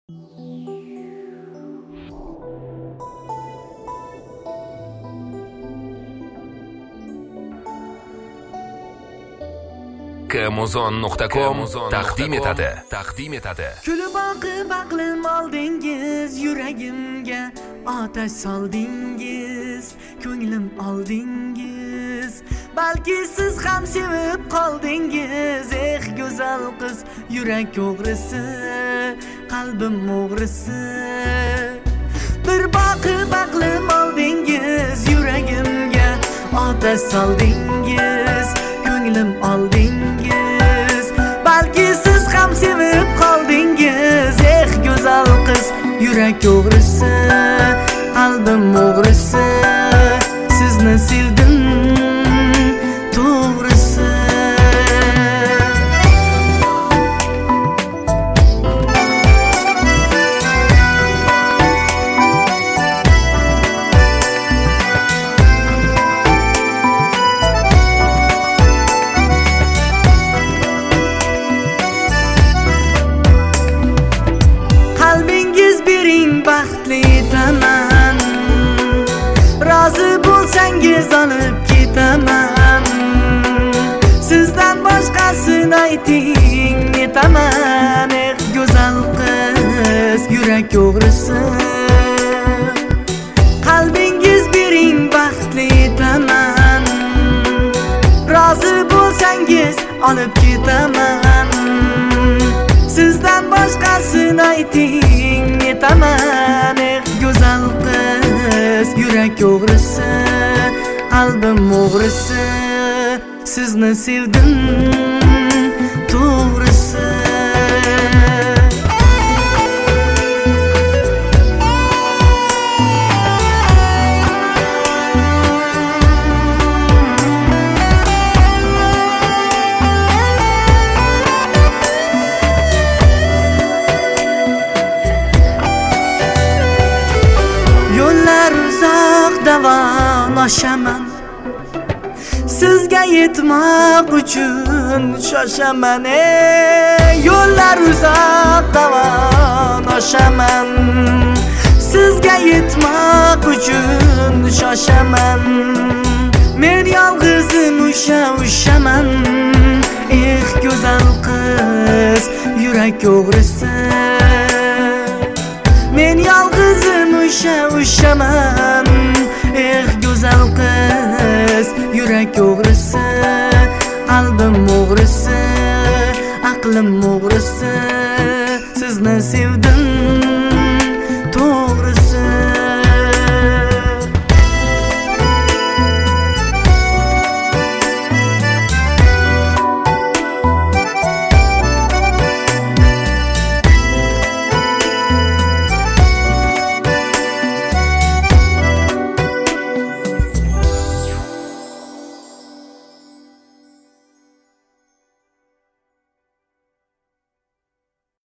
Kmuzon.com taqdim etadi. Kulib boqib aqlim oldingiz, yuragimga otash soldingiz, ko'nglim oldingiz. Balki siz ham sevib qoldingiz, go'zal qiz, yurak o'g'risi, qalbim o'g'risi. Bir boqib aqlim oldingiz, yuragimga otash soldingiz, ko'nglim oldingiz. Balki siz ham sevib qoldingiz, go'zal qiz, yurak o'g'risi, qalbim o'g'risi. Sizni sevdim to'g'risi. Qalbingiz bering, baxtli etaman. Rozi bo'lsangiz olib ketaman. Sizdan boshqasini ayting, netaman. Go'zal qiz, yurak o'g'risi. Qalbingiz bering, baxtli etaman. Rozi bo'lsangiz olib ketaman. Sizdan boshqasini ayting, netaman. Go'zal qiz, yurak o'g'risi, qalbim o'g'risi. Sizni sevdim to'g'risi. Yo'llar uzoq davomlashaman, sizga yetmoq uchun shoshaman. Yo'llar uzoq davomlashaman, sizga yetmoq uchun shoshaman. Men yolg'izim ushaman, go'zal qiz, yurak o'g'risi. Men yolg'izim ushaman, go'zal qiz, yurak o'g'risi, qalbim o'g'risi, aqlim o'g'risi. Sizni sevdim to'g'risi.